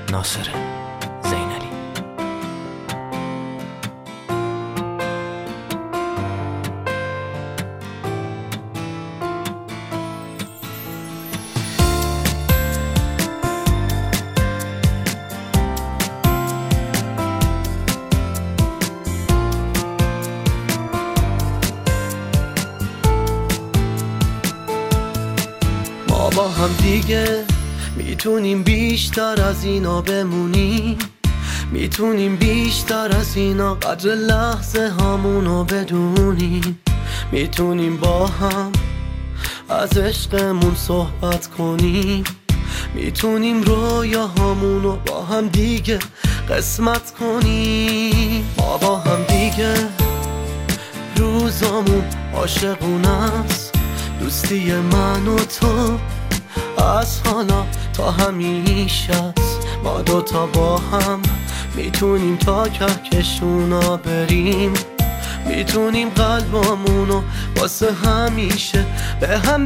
ناصر زینلی. ما با هم دیگه میتونیم بیشتر از اینا بمونیم، میتونیم بیشتر از اینا قدر لحظه هامونو بدونیم، میتونیم با هم از عشقمون صحبت کنیم، میتونیم رویاهامونو با هم دیگه قسمت کنیم. ما با هم دیگه روزامون عاشقونه است، دوستی من و تو از حالا تا همیشه است. ما دوتا با هم میتونیم تا کهکشونا بریم، میتونیم قلبامونو واسه همیشه به هم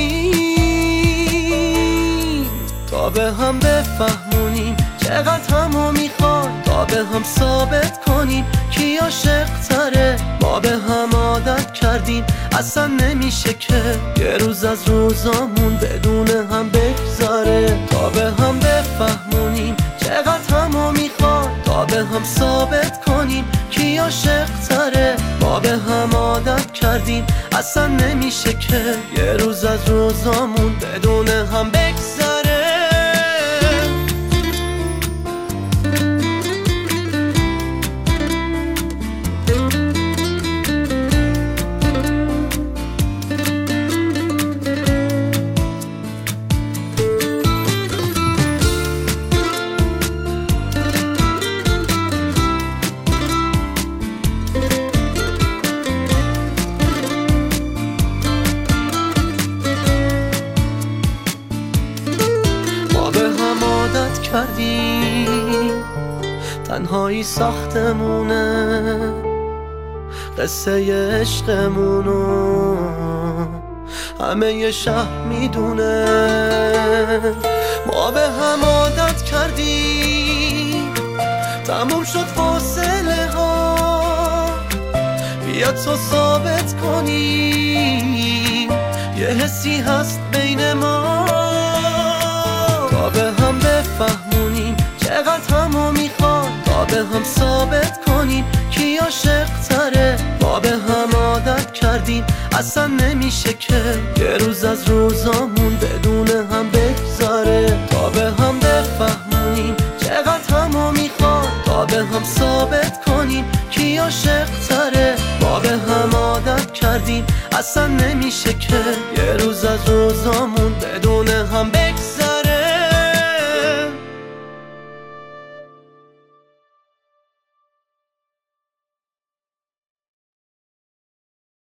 بدیم، تا به هم بفهمونیم چقدر همو میخوایم، تا به هم ثابت کنیم کی عاشق تره. ما به هم عادت کردیم اصلا نمیشه که یه روز از روزامون بدون هم بگذره، تا به هم بفهمونیم چقدر همو میخوایم، تا به هم ثابت کنیم کی عاشق تره. ما به هم عادت کردیم اصلا نمیشه که یه روز از روزامون بدون هم بگذره. تنهایی ساختمونه قصه عشقمونو، همه ی شهر میدونه. ما به هم عادت کردیم تموم شد فاصله ها، بیا تو ثابت کنیم یه حسی هست بین ما، تا به هم بفهمونیم چقدر همو میخوان، تا به هم ثابت کنیم کی عاشق تره. ما به هم عادت کردیم اصلا نمیشه که یه روز از روزامون بدون هم بگذره، تا به هم بفهمونیم چقدر همو میخوان، تا به هم ثابت کنیم کی عاشق تره. ما به هم عادت کردیم اصلا نمیشه که یه روز از روزامون بدون